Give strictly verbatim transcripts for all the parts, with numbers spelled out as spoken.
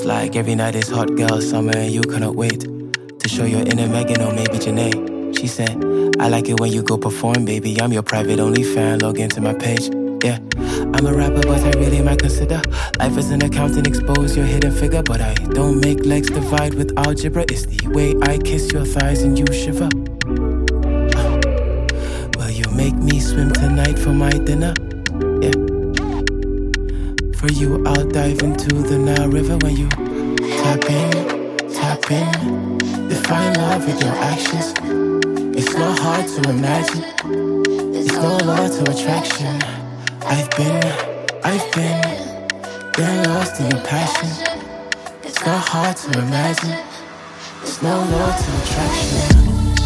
like every night is hot girl summer and you cannot wait to show your inner Megan or maybe Janae. She said, I like it when you go perform, baby. I'm your private only fan, log into my page. Yeah, I'm a rapper, but I really might consider life as an accountant, expose your hidden figure. But I don't make legs divide with algebra. It's the way I kiss your thighs and you shiver. uh, Will you make me swim tonight for my dinner? Yeah, for you I'll dive into the Nile River. When you tap in, tap in, define love with your actions. It's not hard to imagine, it's no law to attraction. I've been, I've been, been lost in your passion. It's not hard to imagine, it's no law to attraction.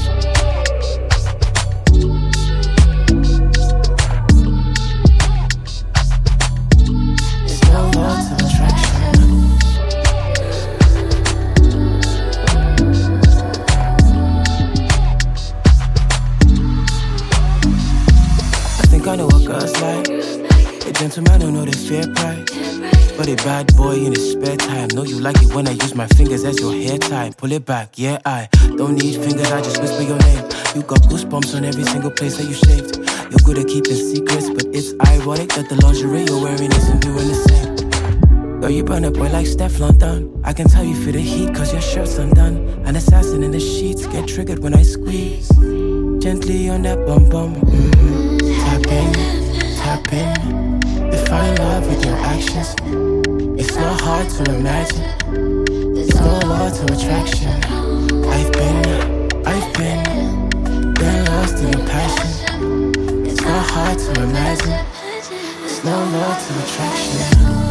It's no law to attraction. I think I know what girls like. A gentleman who know they fear pride, but a bad boy in his spare time. Know you like it when I use my fingers as your hair tie. Pull it back, yeah, I don't need fingers, I just whisper your name. You got goosebumps on every single place that you shaved. You're good at keeping secrets, but it's ironic that the lingerie you're wearing isn't doing the same. Girl, you burn a boy like Stefflon Don. I can tell you feel the heat cause your shirt's undone. An assassin in the sheets, get triggered when I squeeze gently on that bum bum. Mm-hmm. Tap in, tap in, define love with your actions. It's not hard to imagine, it's no law to attraction. I've been, I've been, been lost in your passion. It's not hard to imagine, it's no law to attraction.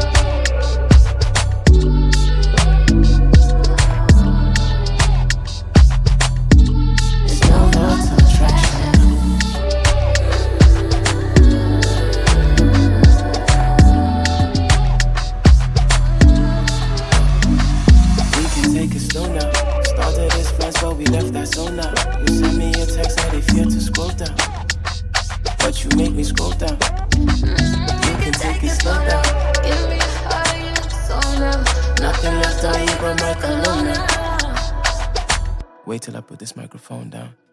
We left that zone now. You send me a text that they fear to scroll down, but you make me scroll down. You can take it slow down. Give me fire, so now. Nothing left on you but my cologne now. Wait till I put this microphone down.